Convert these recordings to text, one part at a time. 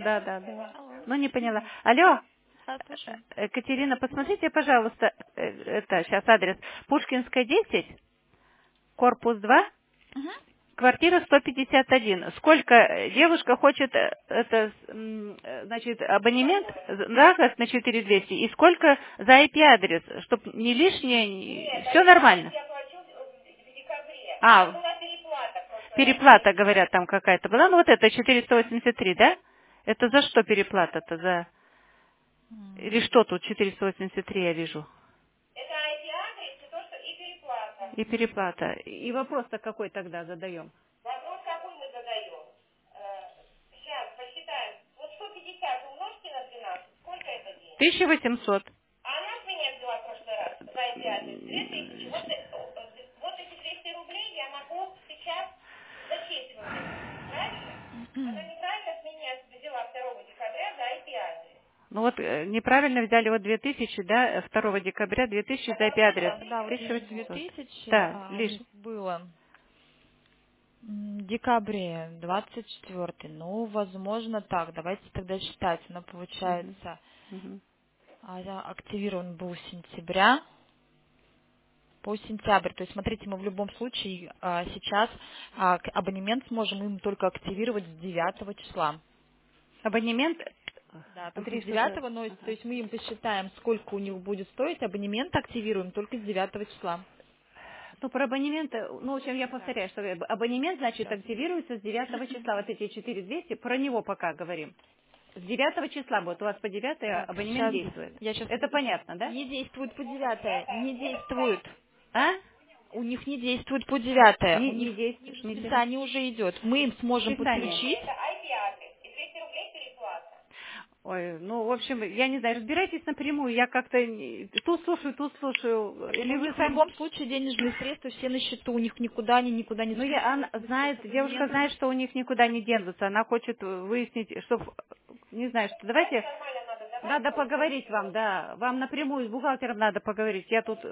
да. Ну, не поняла. Алло, Катерина, посмотрите, пожалуйста, это сейчас адрес. Пушкинская, 10, корпус 2, квартира 151. Сколько девушка хочет, значит, абонемент, да, как на 4200, и сколько за IP-адрес, чтобы не лишнее, все нормально. Переплата, говорят, там какая-то была. Ну, вот это 483, да? Это за что переплата-то? За... Или что тут 483 я вижу? Это IP-адрес и то, что и переплата. И переплата. И вопрос-то какой тогда задаем? Вопрос какой мы задаем? Сейчас посчитаем. Вот 150 умножьте на 12. Сколько это денег? 1800. А она с меня взяла в прошлый раз за IP-адрес 2000. Вот эти 200 рублей я могу сейчас зачесть вот это. Правильно? Она неправильно с меня взяла 2 декабря за IP-адрес. Ну вот неправильно взяли вот 2000, да, 2 декабря 2000 за IP-адрес. Да, вот 2000 да, лишь было. Декабре 24. Ну, возможно, так. Давайте тогда считать. Она, получается, активирован был с сентября по сентябрь. То есть, смотрите, мы в любом случае сейчас абонемент сможем им только активировать с 9 числа. Абонемент? Да, только с 9, но то есть мы им посчитаем, сколько у них будет стоить, абонемент активируем только с 9 числа. Ну, про абонемент, ну, в общем, я повторяю, что абонемент, значит, активируется с 9 числа, вот эти 4200, про него пока говорим. С 9 числа будет, у вас по 9 абонемент действует. Это понятно, да? Не действует по 9, не действует. А? У них не действует по 9, у них списание уже идет. Мы им сможем подключить. Ой, ну, в общем, я не знаю, разбирайтесь напрямую, я как-то тут слушаю. Или вы в любом случае денежные средства все на счету, у них никуда не Ну, она знает, девушка знает, что у них никуда не денутся, она хочет выяснить, чтобы, не знаю, что, давайте, надо поговорить вам, да, вам напрямую с бухгалтером надо поговорить, я тут...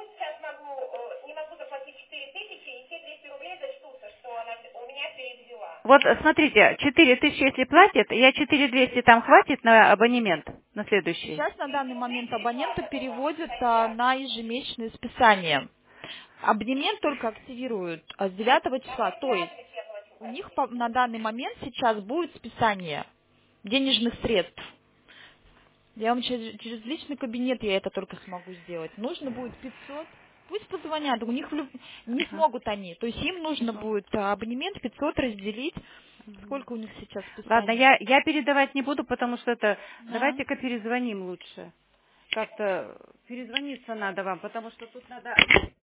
Вот, смотрите, 4000, если платит, я 4200 там хватит на абонемент, на следующий? Сейчас на данный момент абоненту переводят на ежемесячное списание. Абонемент только активируют с 9 числа, то есть у них на данный момент сейчас будет списание денежных средств. Я вам через личный кабинет я это только смогу сделать. Нужно будет 500. Пусть позвонят, у них не смогут они. То есть им нужно будет абонемент 500 разделить. Сколько у них сейчас списания? Ладно, я передавать не буду, потому что это... Давайте-ка перезвоним лучше. Как-то перезвониться надо вам, потому что тут надо...